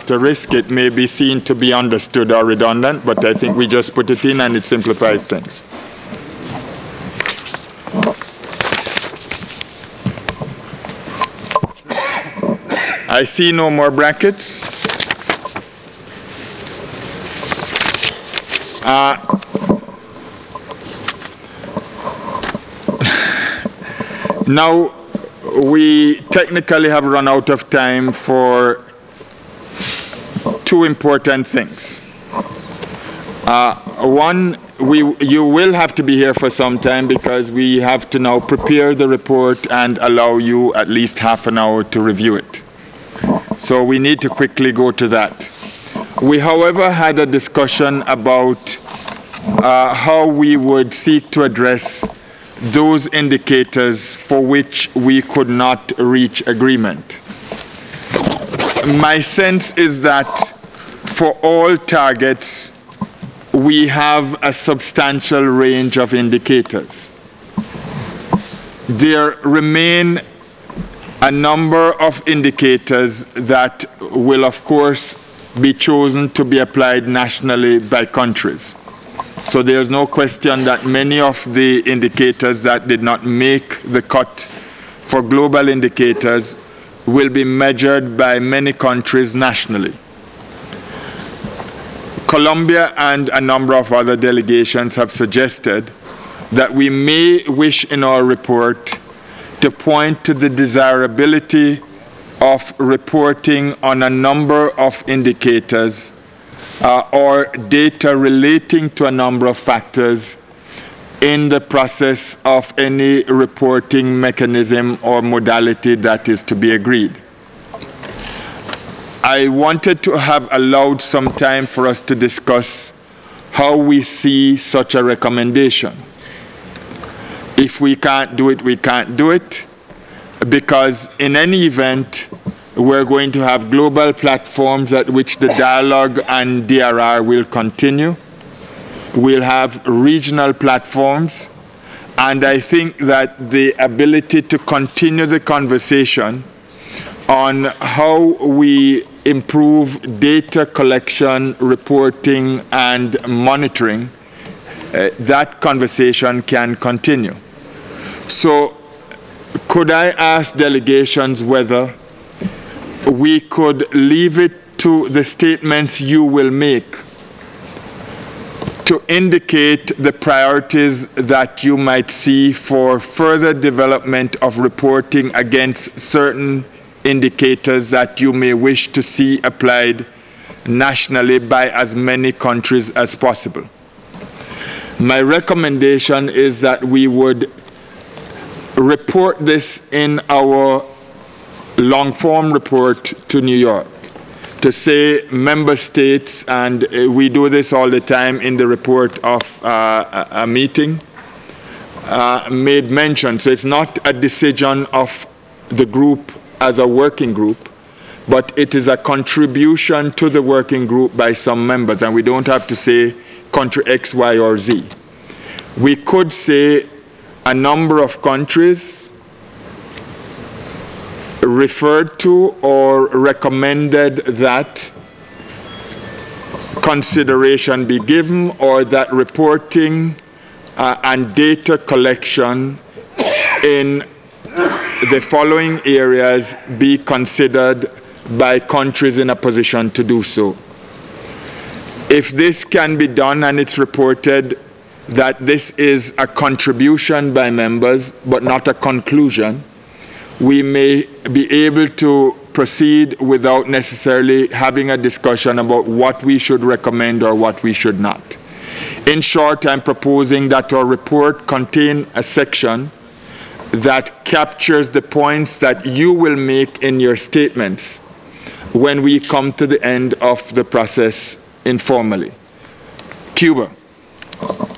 asterisk, it may be seen to be understood or redundant, but I think we just put it in and it simplifies things. I see no more brackets. Now, we technically have run out of time for two important things. One, you will have to be here for some time because we have to now prepare the report and allow you at least half an hour to review it. So we need to quickly go to that. We, however, had a discussion about how we would seek to address those indicators for which we could not reach agreement. My sense is that for all targets, we have a substantial range of indicators. There remain a number of indicators that will, of course, be chosen to be applied nationally by countries. So there's no question that many of the indicators that did not make the cut for global indicators will be measured by many countries nationally. Colombia and a number of other delegations have suggested that we may wish in our report to point to the desirability of reporting on a number of indicators or data relating to a number of factors in the process of any reporting mechanism or modality that is to be agreed. I wanted to have allowed some time for us to discuss how we see such a recommendation. If we can't do it, we can't do it, because in any event, we're going to have global platforms at which the dialogue and DRR will continue. We'll have regional platforms, and I think that the ability to continue the conversation on how we improve data collection, reporting, and monitoring, that conversation can continue. So, could I ask delegations whether we could leave it to the statements you will make to indicate the priorities that you might see for further development of reporting against certain indicators that you may wish to see applied nationally by as many countries as possible. My recommendation is that we would report this in our long-form report to New York, to say member states, and we do this all the time in the report of a meeting, made mention. So it's not a decision of the group as a working group, but it is a contribution to the working group by some members, and we don't have to say country X, Y, or Z. We could say a number of countries referred to or recommended that consideration be given, or that reporting and data collection in the following areas be considered by countries in a position to do so. If this can be done and it's reported that this is a contribution by members but not a conclusion, we may be able to proceed without necessarily having a discussion about what we should recommend or what we should not. In short, I'm proposing that our report contain a section that captures the points that you will make in your statements when we come to the end of the process informally. Cuba.